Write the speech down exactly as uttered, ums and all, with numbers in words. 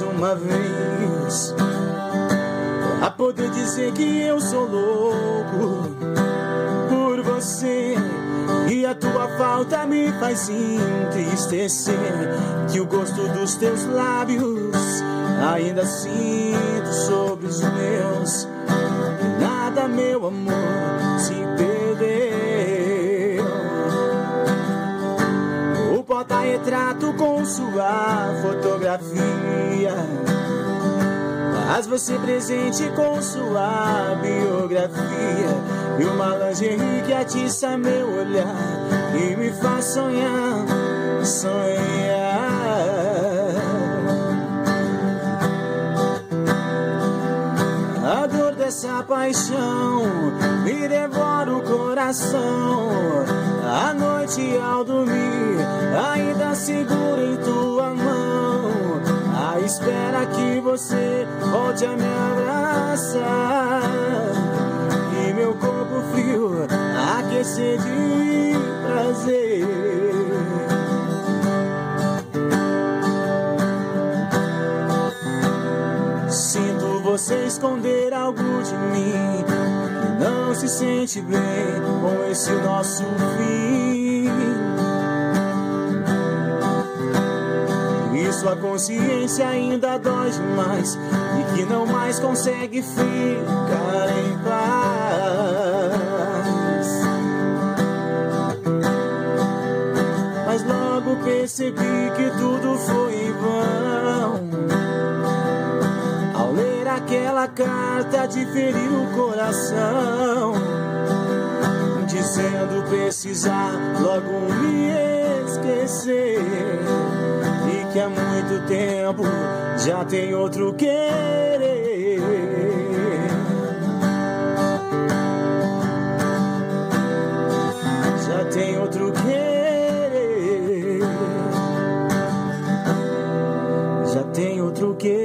uma vez a poder dizer que eu sou louco por você, e a tua falta me faz entristecer, que o gosto dos teus lábios ainda sinto sobre os meus. Nada, meu amor, se perdeu. O porta-retrato com sua fotografia faz você presente com sua biografia, e uma lingerie que atiça meu olhar e me faz sonhar, sonhar. A dor dessa paixão me devora o coração. À noite ao dormir ainda seguro em tua mão, à espera que você volte a me abraçar e meu corpo frio aquecer de prazer. Sinto você esconder algo de mim, que não se sente bem com esse nosso fim. E sua consciência ainda dói demais, e que não mais consegue ficar em paz. Mas logo percebi que tudo foi em vão, ao ler aquela carta de ferir o coração, dizendo precisar logo me esquecer, e que há muito tempo já tem outro querer. Já tem outro querer. Já tem outro querer.